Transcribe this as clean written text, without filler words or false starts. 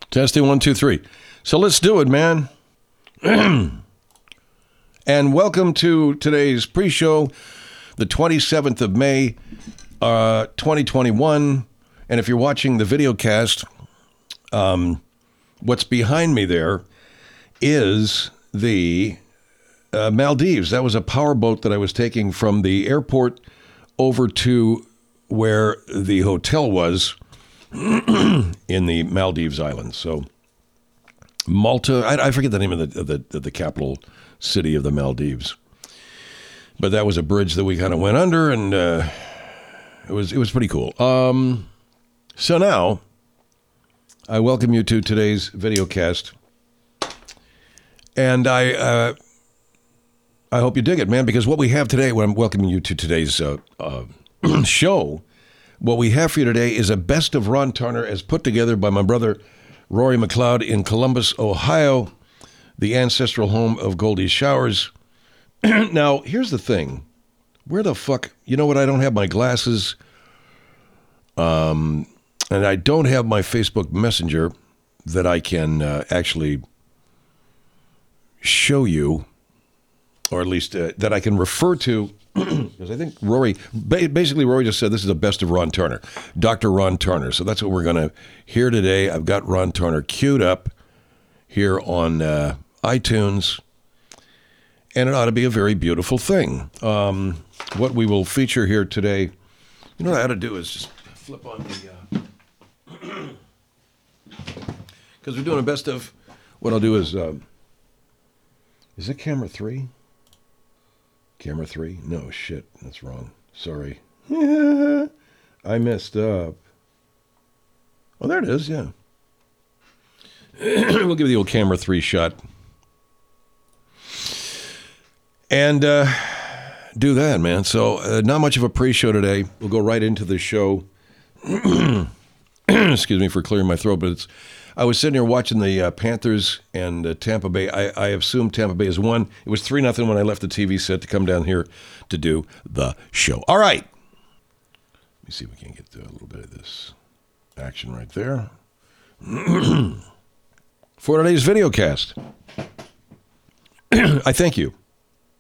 Testing 1, 2, 3. So let's do it, man. And welcome to today's pre-show, the 27th of May, 2021. And if you're watching the video cast, what's behind me there is the Maldives. That was a powerboat that I was taking from the airport over to where the hotel was in the Maldives Islands. So Malta, I forget the name of the capital city of the Maldives, but that was a bridge that we kind of went under, and it was pretty cool. So now I welcome you to today's video cast, and I hope you dig it, man, because what we have today, when I'm welcoming you to today's show, what we have for you today is a best of Ron Turner as put together by my brother Rory McLeod in Columbus, Ohio, the ancestral home of Goldie Showers. Now, here's the thing. Where the fuck, you know what, I don't have my glasses, and I don't have my Facebook Messenger that I can actually show you, or at least that I can refer to. Because I think Rory just said this is the best of Ron Turner, Dr. Ron Turner. So that's what we're going to hear today. I've got Ron Turner queued up here on iTunes, and it ought to be a very beautiful thing. What we will feature here today, you know what I ought to do is just flip on the, because we're doing a best of, what I'll do is it camera 3? Camera 3? No, shit. That's wrong. Sorry. I messed up. Oh, there it is, yeah. We'll give you the old camera 3 shot. And do that, man. So not much of a pre-show today. We'll go right into the show. Excuse me for clearing my throat, but I was sitting here watching the Panthers and Tampa Bay. I assume Tampa Bay has won. It was 3-0 when I left the TV set to come down here to do the show. All right. Let me see if we can get a little bit of this action right there. For today's video cast, I thank you